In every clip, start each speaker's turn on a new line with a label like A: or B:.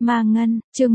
A: Ma Ngân, chương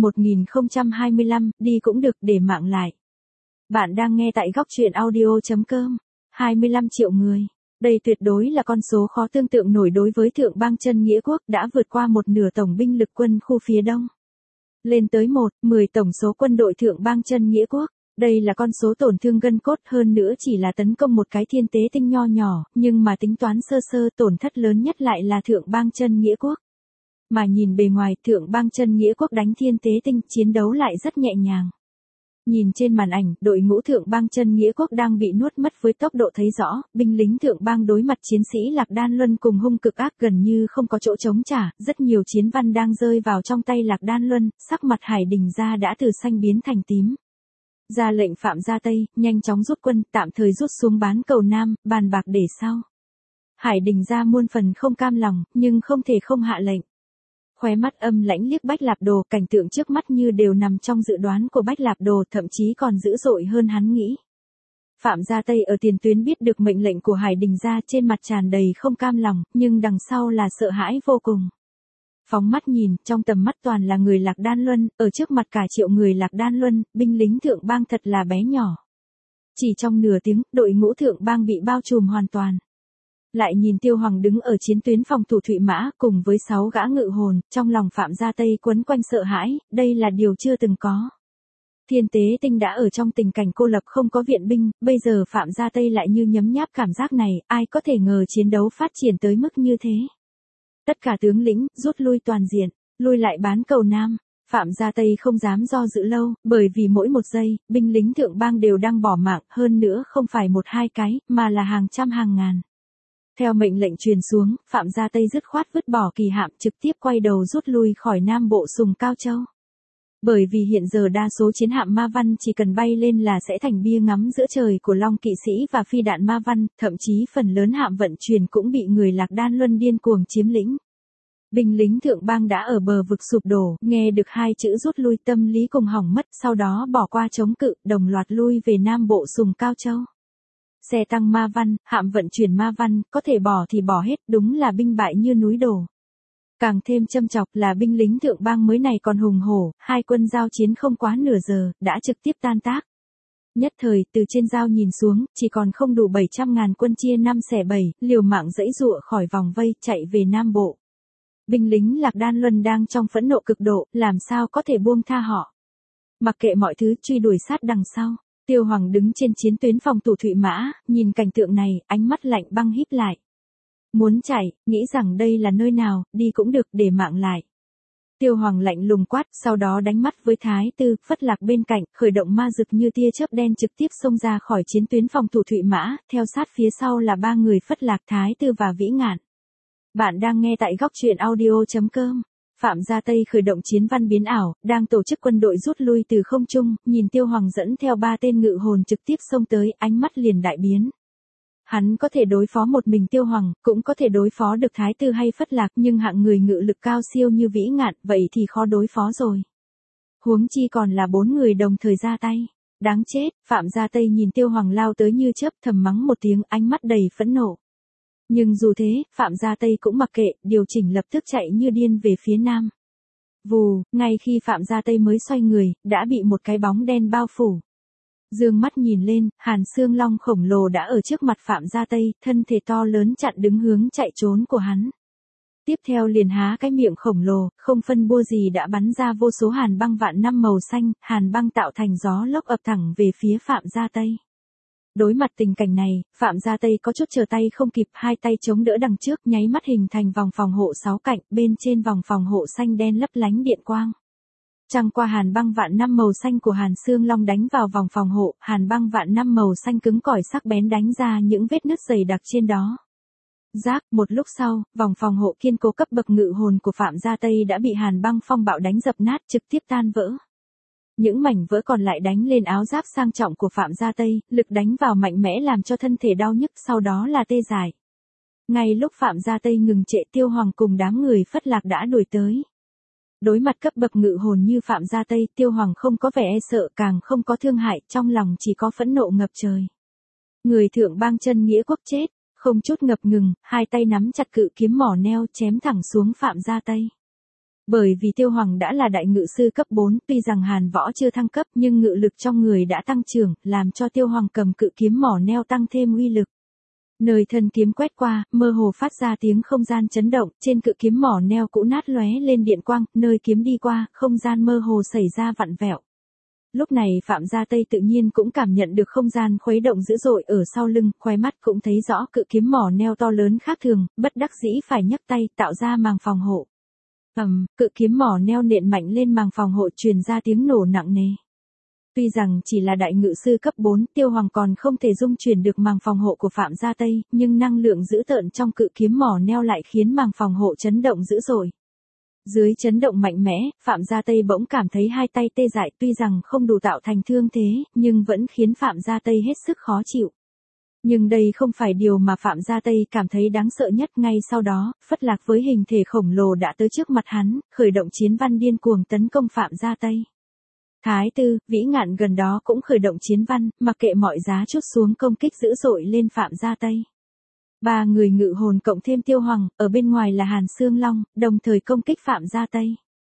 A: 1025, đi cũng được để mạng lại. Bạn đang nghe tại góc truyện audio.com. 25 triệu người. Đây tuyệt đối là con số khó tưởng tượng nổi đối với Thượng Bang Chân Nghĩa Quốc đã vượt qua một nửa tổng binh lực quân khu phía đông. Lên tới 1/10 tổng số quân đội Thượng Bang Chân Nghĩa Quốc. Đây là con số tổn thương gân cốt, hơn nữa chỉ là tấn công một cái thiên tế tinh nho nhỏ, nhưng mà tính toán sơ sơ tổn thất lớn nhất lại là Thượng Bang Chân Nghĩa Quốc. Mà nhìn bề ngoài, Thượng Bang Chân Nghĩa Quốc đánh thiên tế tinh, chiến đấu lại rất nhẹ nhàng. Nhìn trên màn ảnh, đội ngũ Thượng Bang Chân Nghĩa Quốc đang bị nuốt mất với tốc độ thấy rõ, binh lính Thượng Bang đối mặt chiến sĩ Lạc Đan Luân cùng hung cực ác gần như không có chỗ chống trả, rất nhiều chiến văn đang rơi vào trong tay Lạc Đan Luân, sắc mặt Hải Đình Gia đã từ xanh biến thành tím. Ra lệnh Phạm Gia Tây, nhanh chóng rút quân, tạm thời rút xuống bán cầu Nam, bàn bạc để sau. Hải Đình Gia muôn phần không cam lòng, nhưng không thể không hạ lệnh. Khóe mắt âm lãnh liếc Bách Lạp Đồ, cảnh tượng trước mắt như đều nằm trong dự đoán của Bách Lạp Đồ, thậm chí còn dữ dội hơn hắn nghĩ. Phạm Gia Tây ở tiền tuyến biết được mệnh lệnh của Hải Đình Gia, trên mặt tràn đầy không cam lòng, nhưng đằng sau là sợ hãi vô cùng. Phóng mắt nhìn, trong tầm mắt toàn là người Lạc Đan Luân, ở trước mặt cả triệu người Lạc Đan Luân, binh lính Thượng Bang thật là bé nhỏ. Chỉ trong nửa tiếng, đội ngũ Thượng Bang bị bao trùm hoàn toàn. Lại nhìn Tiêu Hoàng đứng ở chiến tuyến phòng thủ Thụy Mã, cùng với 6 gã ngự hồn, trong lòng Phạm Gia Tây quấn quanh sợ hãi, đây là điều chưa từng có. Thiên tế tinh đã ở trong tình cảnh cô lập không có viện binh, bây giờ Phạm Gia Tây lại như nhấm nháp cảm giác này, ai có thể ngờ chiến đấu phát triển tới mức như thế. Tất cả tướng lĩnh, rút lui toàn diện, lui lại bán cầu Nam. Phạm Gia Tây không dám do dự lâu, bởi vì mỗi một giây, binh lính Thượng Bang đều đang bỏ mạng, hơn nữa không phải một hai cái, mà là hàng trăm hàng ngàn. Theo mệnh lệnh truyền xuống, Phạm Gia Tây dứt khoát vứt bỏ kỳ hạm, trực tiếp quay đầu rút lui khỏi Nam Bộ Sùng Cao Châu. Bởi vì hiện giờ đa số chiến hạm Ma Văn chỉ cần bay lên là sẽ thành bia ngắm giữa trời của Long Kỵ Sĩ và phi đạn Ma Văn, thậm chí phần lớn hạm vận chuyển cũng bị người Lạc Đan Luân điên cuồng chiếm lĩnh. Binh lính Thượng Bang đã ở bờ vực sụp đổ, nghe được hai chữ rút lui tâm lý cùng hỏng mất, sau đó bỏ qua chống cự, đồng loạt lui về Nam Bộ Sùng Cao Châu. Xe tăng Ma Văn, hạm vận chuyển Ma Văn, có thể bỏ thì bỏ hết, đúng là binh bại như núi đổ. Càng thêm châm chọc là binh lính Thượng Bang mới này còn hùng hổ, hai quân giao chiến không quá nửa giờ, đã trực tiếp tan tác. Nhất thời, từ trên giao nhìn xuống, chỉ còn không đủ 700.000 quân chia 5/7, liều mạng giãy giụa khỏi vòng vây, chạy về Nam Bộ. Binh lính Lạc Đan Luân đang trong phẫn nộ cực độ, làm sao có thể buông tha họ. Mặc kệ mọi thứ, truy đuổi sát đằng sau. Tiêu Hoàng đứng trên chiến tuyến phòng thủ Thụy Mã, nhìn cảnh tượng này, ánh mắt lạnh băng híp lại. Muốn chạy, nghĩ rằng đây là nơi nào, đi cũng được để mạng lại. Tiêu Hoàng lạnh lùng quát, sau đó đánh mắt với Thái Tư, Phất Lạc bên cạnh, khởi động ma dực như tia chớp đen trực tiếp xông ra khỏi chiến tuyến phòng thủ Thụy Mã, theo sát phía sau là 3 người Phất Lạc, Thái Tư và Vĩ Ngạn. Bạn đang nghe tại góc truyện audio.com. Phạm Gia Tây khởi động chiến văn biến ảo, đang tổ chức quân đội rút lui từ không trung, nhìn Tiêu Hoàng dẫn theo 3 tên ngự hồn trực tiếp xông tới, ánh mắt liền đại biến. Hắn có thể đối phó một mình Tiêu Hoàng, cũng có thể đối phó được Thái Tư hay Phất Lạc, nhưng hạng người ngự lực cao siêu như Vĩ Ngạn, vậy thì khó đối phó rồi. Huống chi còn là 4 người đồng thời ra tay. Đáng chết, Phạm Gia Tây nhìn Tiêu Hoàng lao tới như chớp, thầm mắng một tiếng, ánh mắt đầy phẫn nộ. Nhưng dù thế, Phạm Gia Tây cũng mặc kệ, điều chỉnh lập tức chạy như điên về phía Nam. Vù, ngay khi Phạm Gia Tây mới xoay người, đã bị một cái bóng đen bao phủ. Dương mắt nhìn lên, Hàn Xương Long khổng lồ đã ở trước mặt Phạm Gia Tây, thân thể to lớn chặn đứng hướng chạy trốn của hắn. Tiếp theo liền há cái miệng khổng lồ, không phân bua gì đã bắn ra vô số hàn băng vạn năm màu xanh, hàn băng tạo thành gió lốc ập thẳng về phía Phạm Gia Tây. Đối mặt tình cảnh này, Phạm Gia Tây có chút chờ tay không kịp, hai tay chống đỡ đằng trước, nháy mắt hình thành vòng phòng hộ 6 cạnh, bên trên vòng phòng hộ xanh đen lấp lánh điện quang. Trăng qua hàn băng vạn năm màu xanh của Hàn Xương Long đánh vào vòng phòng hộ, hàn băng vạn năm màu xanh cứng cỏi sắc bén đánh ra những vết nứt dày đặc trên đó. Rác, một lúc sau, vòng phòng hộ kiên cố cấp bậc ngự hồn của Phạm Gia Tây đã bị hàn băng phong bạo đánh dập nát, trực tiếp tan vỡ. Những mảnh vỡ còn lại đánh lên áo giáp sang trọng của Phạm Gia Tây, lực đánh vào mạnh mẽ làm cho thân thể đau nhức, sau đó là tê dại. Ngay lúc Phạm Gia Tây ngừng trệ, Tiêu Hoàng cùng đám người Phất Lạc đã đuổi tới. Đối mặt cấp bậc ngự hồn như Phạm Gia Tây, Tiêu Hoàng không có vẻ e sợ, càng không có thương hại, trong lòng chỉ có phẫn nộ ngập trời. Người Thượng Bang Chân Nghĩa Quốc chết, không chút ngập ngừng, hai tay nắm chặt cự kiếm mỏ neo chém thẳng xuống Phạm Gia Tây. Bởi vì Tiêu Hoàng đã là đại ngự sư cấp 4, tuy rằng Hàn Võ chưa thăng cấp nhưng ngự lực trong người đã tăng trưởng, làm cho Tiêu Hoàng cầm cự kiếm mỏ neo tăng thêm uy lực. Nơi thân kiếm quét qua, mơ hồ phát ra tiếng không gian chấn động, trên cự kiếm mỏ neo cũ nát lóe lên điện quang, nơi kiếm đi qua, không gian mơ hồ xảy ra vặn vẹo. Lúc này Phạm Gia Tây tự nhiên cũng cảm nhận được không gian khuấy động dữ dội ở sau lưng, khóe mắt cũng thấy rõ cự kiếm mỏ neo to lớn khác thường, bất đắc dĩ phải nhấc tay tạo ra màng phòng hộ. Cự kiếm mỏ neo nện mạnh lên màng phòng hộ truyền ra tiếng nổ nặng nề. Tuy rằng chỉ là đại ngự sư cấp 4, Tiêu Hoàng còn không thể dung chuyển được màng phòng hộ của Phạm Gia Tây, nhưng năng lượng dữ tợn trong cự kiếm mỏ neo lại khiến màng phòng hộ chấn động dữ dội. Dưới chấn động mạnh mẽ, Phạm Gia Tây bỗng cảm thấy hai tay tê dại, tuy rằng không đủ tạo thành thương thế, nhưng vẫn khiến Phạm Gia Tây hết sức khó chịu. Nhưng đây không phải điều mà Phạm Gia Tây cảm thấy đáng sợ nhất. Ngay sau đó, Phất Lạc với hình thể khổng lồ đã tới trước mặt hắn, khởi động chiến văn điên cuồng tấn công Phạm Gia Tây. Thái Tư, Vĩ Ngạn gần đó cũng khởi động chiến văn, mặc kệ mọi giá trút xuống công kích dữ dội lên Phạm Gia Tây. Ba người ngự hồn cộng thêm Tiêu Hoàng, ở bên ngoài là Hàn Xương Long, đồng thời công kích Phạm Gia Tây.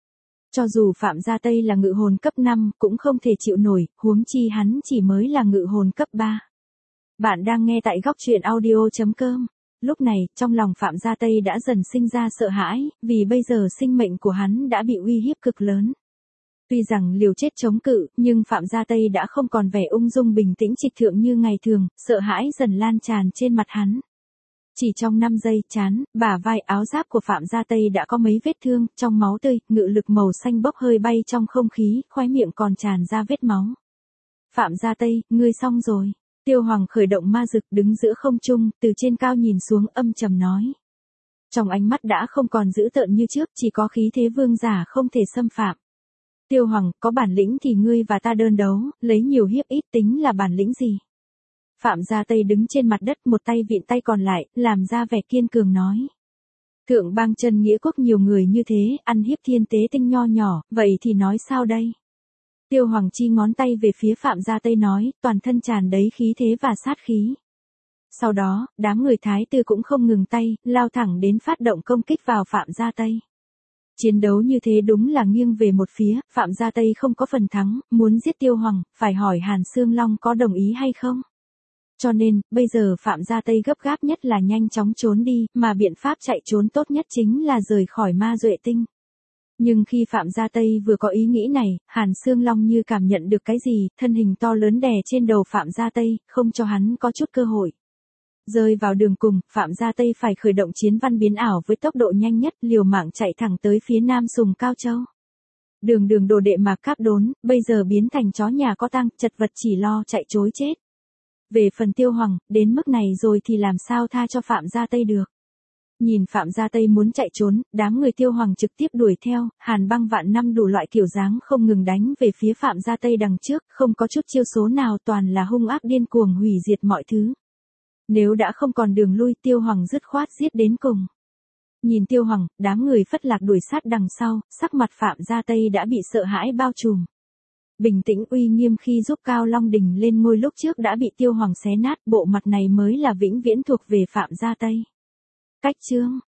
A: Cho dù Phạm Gia Tây là ngự hồn cấp 5, cũng không thể chịu nổi, huống chi hắn chỉ mới là ngự hồn cấp 3. Bạn đang nghe tại góc truyện audio.com. Lúc này, trong lòng Phạm Gia Tây đã dần sinh ra sợ hãi, vì bây giờ sinh mệnh của hắn đã bị uy hiếp cực lớn. Tuy rằng liều chết chống cự, nhưng Phạm Gia Tây đã không còn vẻ ung dung bình tĩnh trịch thượng như ngày thường, sợ hãi dần lan tràn trên mặt hắn. Chỉ trong 5 giây, trán, bả vai, áo giáp của Phạm Gia Tây đã có mấy vết thương, trong máu tươi, ngự lực màu xanh bốc hơi bay trong không khí, khóe miệng còn tràn ra vết máu. Phạm Gia Tây, ngươi xong rồi. Tiêu Hoàng khởi động ma dực đứng giữa không trung, từ trên cao nhìn xuống âm trầm nói. Trong ánh mắt đã không còn dữ tợn như trước, chỉ có khí thế vương giả không thể xâm phạm. Tiêu Hoàng, có bản lĩnh thì ngươi và ta đơn đấu, lấy nhiều hiếp ít tính là bản lĩnh gì? Phạm Gia Tây đứng trên mặt đất, một tay vịn tay còn lại, làm ra vẻ kiên cường nói. Thượng bang chân nghĩa quốc nhiều người như thế, ăn hiếp thiên tế tinh nho nhỏ, vậy thì nói sao đây? Tiêu Hoàng chi ngón tay về phía Phạm Gia Tây nói, toàn thân tràn đầy khí thế và sát khí. Sau đó, đám người Thái Tư cũng không ngừng tay, lao thẳng đến phát động công kích vào Phạm Gia Tây. Chiến đấu như thế đúng là nghiêng về một phía, Phạm Gia Tây không có phần thắng, muốn giết Tiêu Hoàng, phải hỏi Hàn Xương Long có đồng ý hay không. Cho nên, bây giờ Phạm Gia Tây gấp gáp nhất là nhanh chóng trốn đi, mà biện pháp chạy trốn tốt nhất chính là rời khỏi Ma Duệ Tinh. Nhưng khi Phạm Gia Tây vừa có ý nghĩ này, Hàn Xương Long như cảm nhận được cái gì, thân hình to lớn đè trên đầu Phạm Gia Tây, không cho hắn có chút cơ hội. Rơi vào đường cùng, Phạm Gia Tây phải khởi động chiến văn biến ảo với tốc độ nhanh nhất, liều mạng chạy thẳng tới phía nam Sùng Cao Châu. Đường đồ đệ Mạc Cáp Đốn, bây giờ biến thành chó nhà có tang, chật vật chỉ lo chạy trối chết. Về phần Tiêu Hoàng, đến mức này rồi thì làm sao tha cho Phạm Gia Tây được. Nhìn Phạm Gia Tây muốn chạy trốn, đám người Tiêu Hoàng trực tiếp đuổi theo, Hàn Băng vạn năm đủ loại kiểu dáng không ngừng đánh về phía Phạm Gia Tây đằng trước, không có chút chiêu số nào, toàn là hung ác điên cuồng hủy diệt mọi thứ. Nếu đã không còn đường lui, Tiêu Hoàng dứt khoát giết đến cùng. Nhìn Tiêu Hoàng, đám người Phất Lạc đuổi sát đằng sau, sắc mặt Phạm Gia Tây đã bị sợ hãi bao trùm. Bình tĩnh uy nghiêm khi giúp Cao Long Đình lên ngôi lúc trước đã bị Tiêu Hoàng xé nát, bộ mặt này mới là vĩnh viễn thuộc về Phạm Gia Tây. Cách chương